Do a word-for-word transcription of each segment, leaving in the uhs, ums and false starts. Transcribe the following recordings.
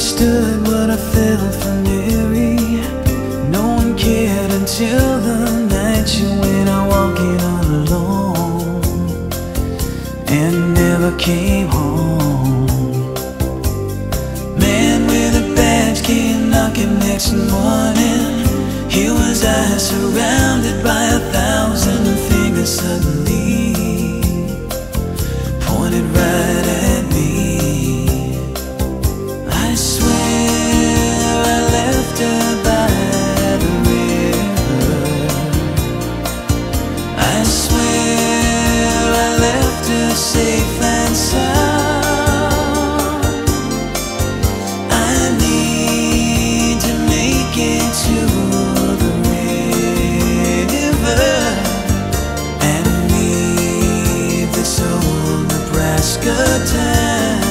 understood what I felt for Mary. No one cared until the night you went out walking alone and never came home. Man with a badge came knocking next morning. Here was I, surrounded by a thousand fingers suddenly pointed right at me. I swear I left her by the river. I swear I left her safe and sound. I need to make it to the river and leave this old Nebraska town.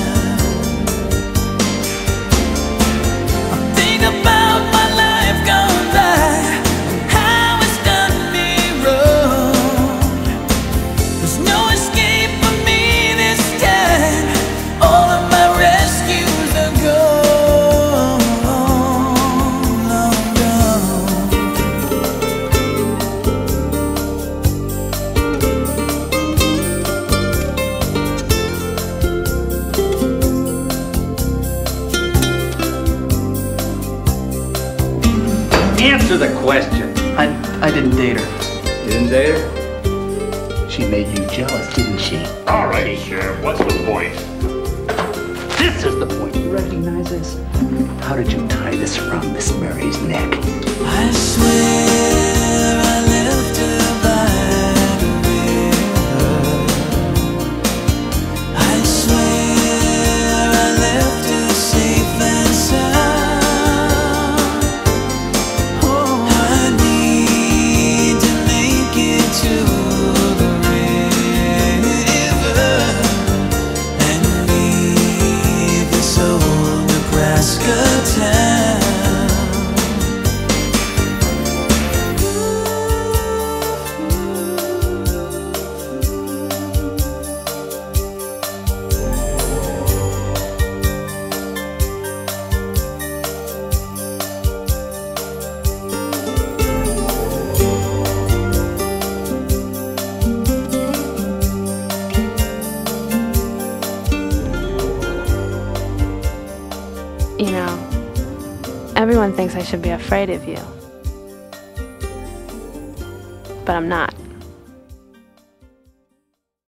Answer the question. I, I didn't date her. You didn't date her? She made you jealous, didn't she? All right, Sheriff, what's the point? This is the point. You recognize this? How did you tie this around Miss Mary's neck? I swear I left her by the river. I swear I left her safe and sound. Oh, I need to make it to the river and leave this old Nebraska town. You know, everyone thinks I should be afraid of you. But I'm not.